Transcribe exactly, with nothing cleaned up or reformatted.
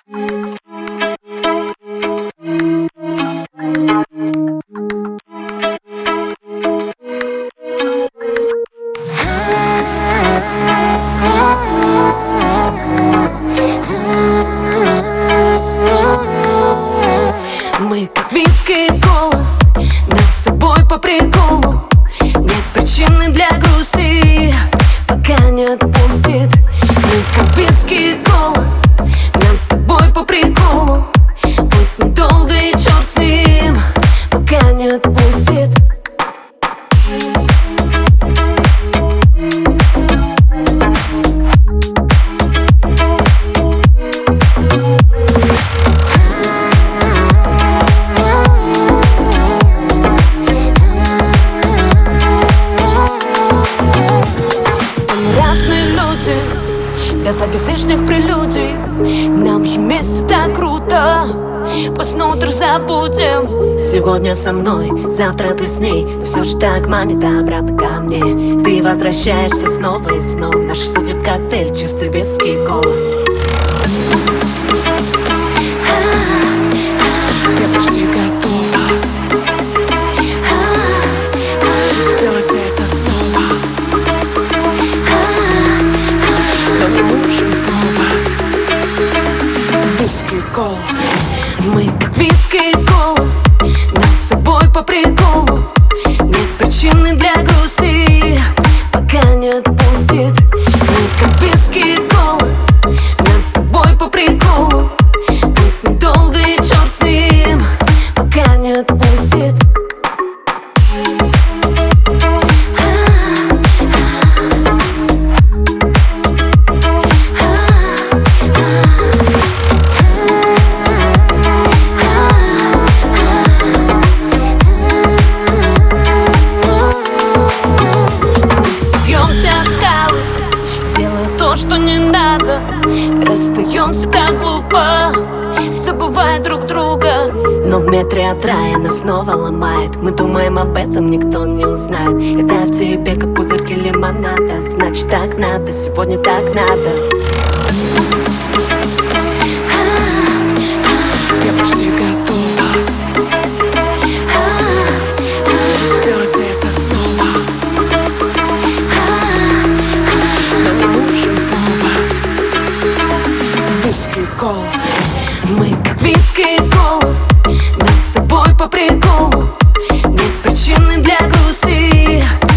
Мы как виски и кола, нам с тобой по приколу. Нет причины для грусти, пока не отпустит. Мы как виски и кола, нам с тобой по приколу. Пусть недолго и черт с ним, пока не отпустит. Давай без лишних прелюдий, нам же вместе так круто. Пусть на утро забудем. Сегодня со мной, завтра ты с ней, но все же так манит обратно ко мне. Ты возвращаешься снова и снова. Наш судеб коктейль, чистый виски и кола. Я почти готова делать это снова, но не нужен повод. Виски и кола. Мы как виски и кола, нам с тобой по приколу. Нет причины для грусти, пока не отпустит. Мы как виски и кола, нам с тобой по приколу. Пусть недолго и черт с ним, пока не отпустит. То, что не надо, расстаемся так глупо, забывая друг друга. Но в метре от рая нас снова ломает. Мы думаем об этом, никто не узнает. Это в тебе, как пузырьки лимонада. Значит, так надо, сегодня так надо. Я почти готова делать это снова, но не нужен повод. Виски и кола. Мы как виски и кола, нам с тобой по приколу. Нет причины для грусти,